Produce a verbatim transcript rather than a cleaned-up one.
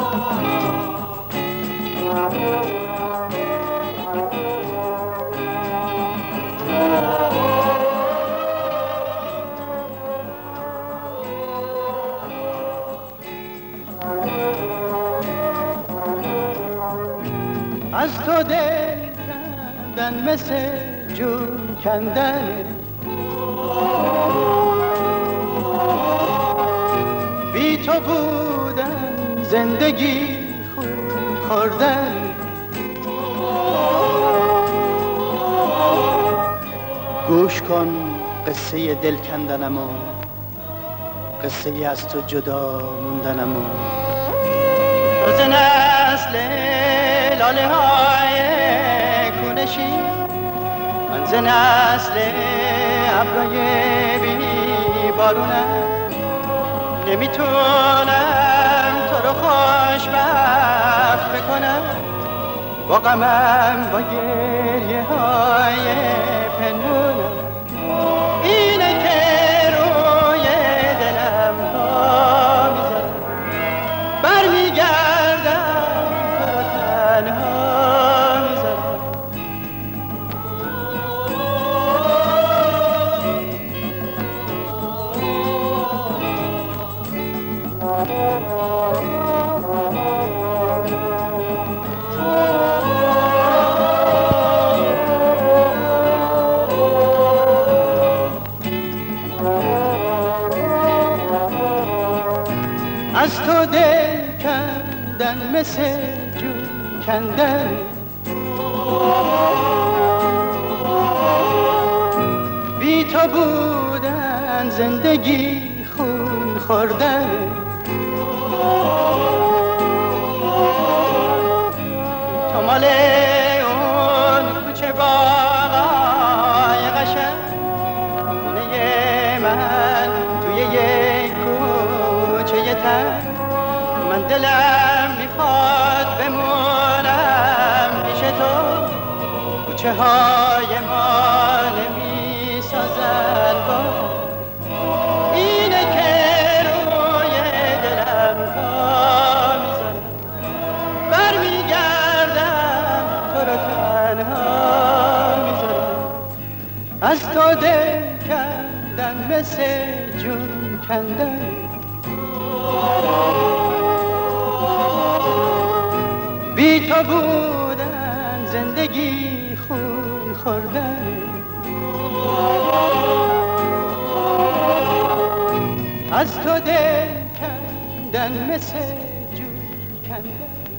از تو دل کندن مثل جون کندن، بی تو بودن زندگی خون خوردن. گوش کن قصه دل کندنمو، قصه از تو جدا موندنمو. روز نسل لاله های کونشی، من ز نسل ابرای بی بارونم. نمیتونم تو رو خوشبخت بکنم، با غمم با گریه های پنهونم. اینه که روی دلم پا میذارم، برمیگردم تو رو تنها میذارم. از تو دل کندن مثل جون کندن، بی تو بودن زندگی خون خوردن. تو مال اون کوچه باغای قشنگ، خونه من توی یک کوچه تنگ. من دلم میخواد بمونم پیش تو، کوچه های ما نمیسازن با. اینه که روی دلم پا میذارم، برمیگردم تو رو تنها میذارم. از تو دل کندن مثل جون کندن، بی تو بودن زندگی خون خوردن. از تو دل کندن مثل جون کندن.